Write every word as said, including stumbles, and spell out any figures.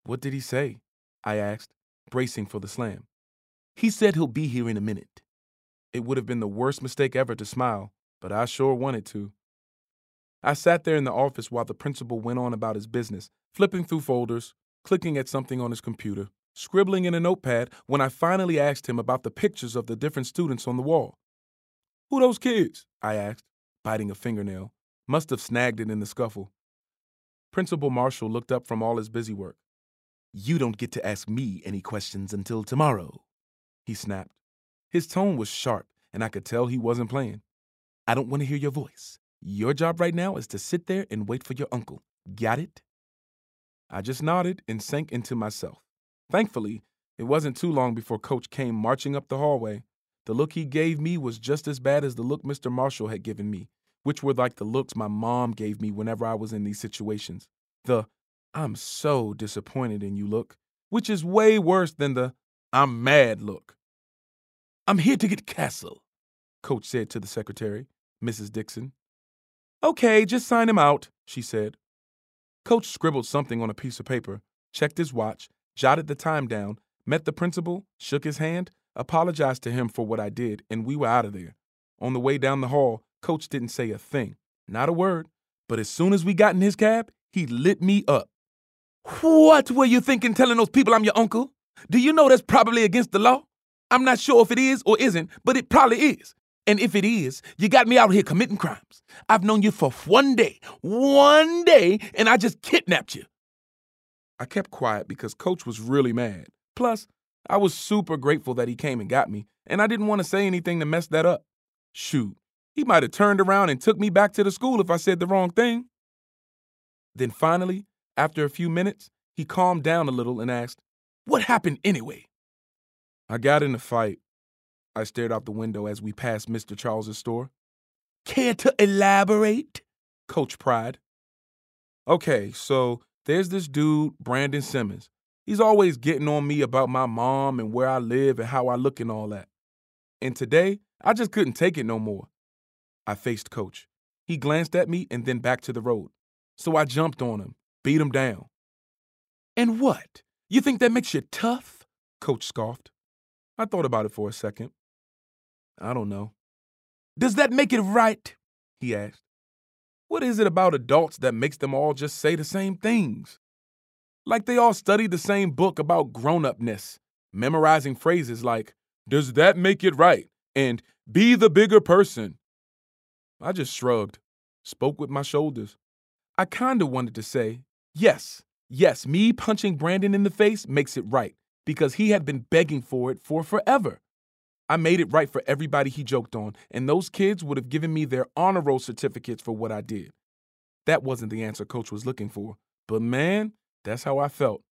"What did he say?" I asked, bracing for the slam. "He said he'll be here in a minute." It would have been the worst mistake ever to smile, but I sure wanted to. I sat there in the office while the principal went on about his business, flipping through folders, clicking at something on his computer, scribbling in a notepad when I finally asked him about the pictures of the different students on the wall. "Who those kids?" I asked, biting a fingernail. Must have snagged it in the scuffle. Principal Marshall looked up from all his busy work. "You don't get to ask me any questions until tomorrow," he snapped. His tone was sharp, and I could tell he wasn't playing. "I don't want to hear your voice. Your job right now is to sit there and wait for your uncle. Got it?" I just nodded and sank into myself. Thankfully, it wasn't too long before Coach came marching up the hallway. The look he gave me was just as bad as the look Mister Marshall had given me, which were like the looks my mom gave me whenever I was in these situations. The "I'm so disappointed in you" look, which is way worse than the "I'm mad" look. "I'm here to get Castle," Coach said to the secretary, Missus Dixon. "Okay, just sign him out," she said. Coach scribbled something on a piece of paper, checked his watch, jotted the time down, met the principal, shook his hand, apologized to him for what I did, and we were out of there. On the way down the hall, Coach didn't say a thing, not a word, but as soon as we got in his cab, he lit me up. "What were you thinking telling those people I'm your uncle? Do you know that's probably against the law? I'm not sure if it is or isn't, but it probably is. And if it is, you got me out here committing crimes. I've known you for one day, one day, and I just kidnapped you." I kept quiet because Coach was really mad. Plus, I was super grateful that he came and got me, and I didn't want to say anything to mess that up. Shoot, he might have turned around and took me back to the school if I said the wrong thing. Then finally, after a few minutes, he calmed down a little and asked, "What happened anyway?" "I got in a fight." I stared out the window as we passed Mister Charles's store. "Care to elaborate?" Coach pried. "Okay, so there's this dude, Brandon Simmons. He's always getting on me about my mom and where I live and how I look and all that. And today, I just couldn't take it no more." I faced Coach. He glanced at me and then back to the road. So I jumped on him, beat him down. "And what? You think that makes you tough?" Coach scoffed. I thought about it for a second. "I don't know." "Does that make it right?" he asked. What is it about adults that makes them all just say the same things? Like they all studied the same book about grown-upness, memorizing phrases like, "Does that make it right?" and "Be the bigger person." I just shrugged, spoke with my shoulders. I kinda wanted to say, yes, yes, me punching Brandon in the face makes it right, because he had been begging for it for forever. I made it right for everybody he joked on, and those kids would have given me their honor roll certificates for what I did. That wasn't the answer Coach was looking for, but man, that's how I felt.